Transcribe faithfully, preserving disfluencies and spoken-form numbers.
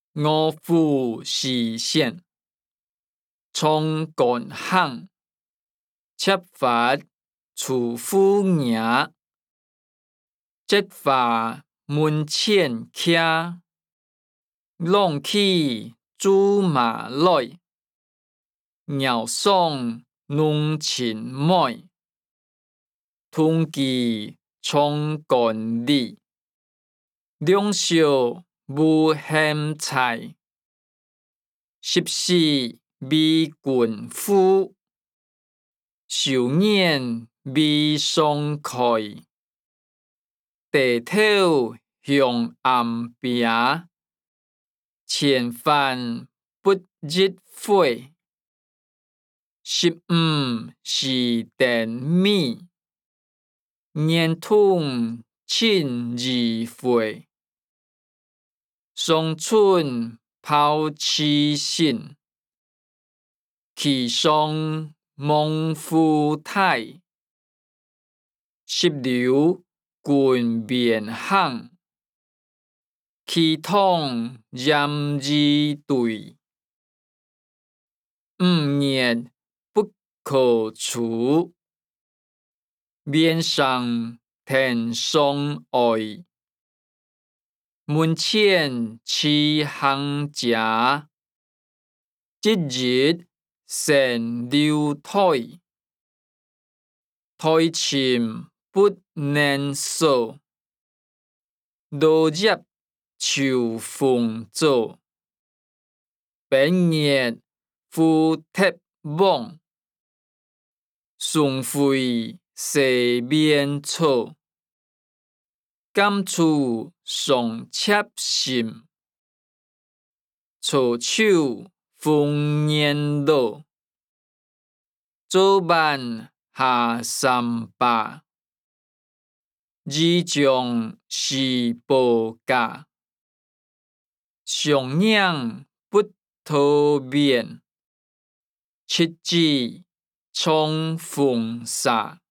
五虎是县，冲干巷，切发楚夫娘，折发门前徛，弄起猪马来，鸟送弄情妹，通记冲干里，两小无嫌菜，十四美棍夫，寿宴未松开，地头向暗壁，前饭不日火，十五是电米，年通亲二岁，双春抛妻信，其上蒙夫太，十六棍面行，其通严二对，五年不可除，面上天上爱，门前吃行家，一日成流胎，胎前不能收，落叶秋风走，本月夫贴网，顺会西面草，甘厝上切心，草手丰年老，早晚下三百，二将是报价，上娘不讨面，七子冲风沙。